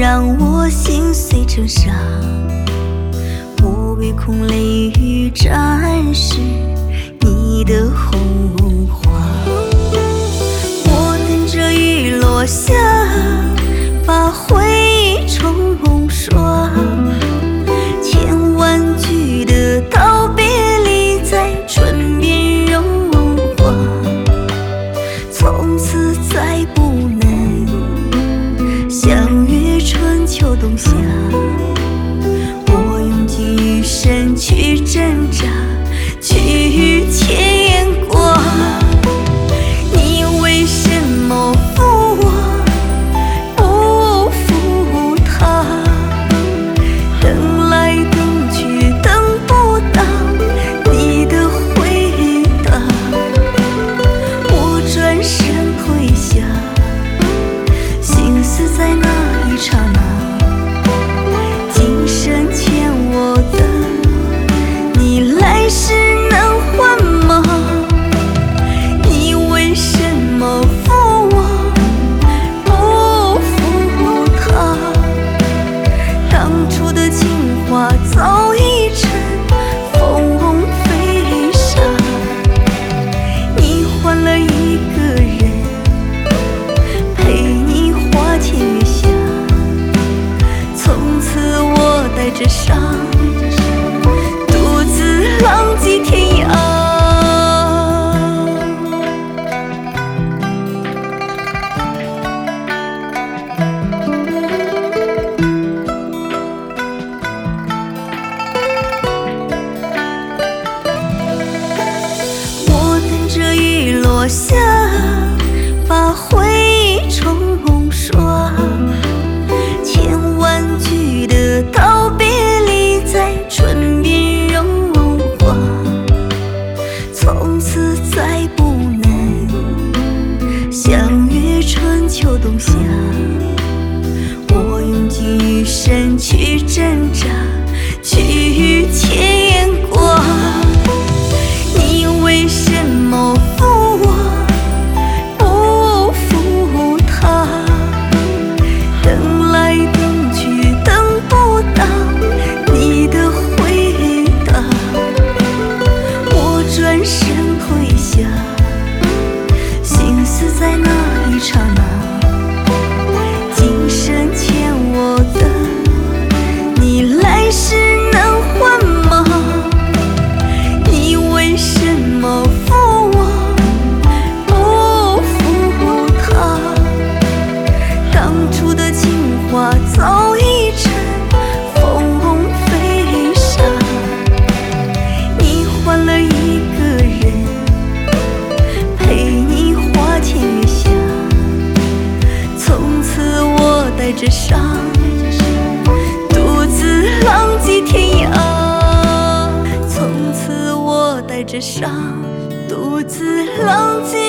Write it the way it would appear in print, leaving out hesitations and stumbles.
让我心碎成沙，我唯恐雷雨沾湿你的红花。我等着雨落下，把回忆冲刷。千万句的道别离在唇边融化，从此再不能相约春秋冬夏。我用尽余生去挣扎，去牵挂。你为什么负我，不负他？等来等去等不到你的回答，我转身退下，心思在那一刹那。今生欠我的，你来世能还吗？你为什么负我，不负他？当初的情话早已成风飞沙，你换了一个人陪你花前月下。从此我带着伤，独自浪迹天涯。我等着雨落下，把回忆冲刷。千万句的道别离在唇边融化，从此再不能相约春秋冬夏。我用尽余生去挣扎，去牵挂。你为什么负我，不负他？等来等去等不到你的回答，我转身退下，心思在那一刹那。今生欠我的，你来世能还吗？你为什么负我，不负他？当初的情话早已成风飞沙，你换了一个人陪你花前月下。从此我带着伤，独自浪迹天涯。从此我带着伤，独自浪迹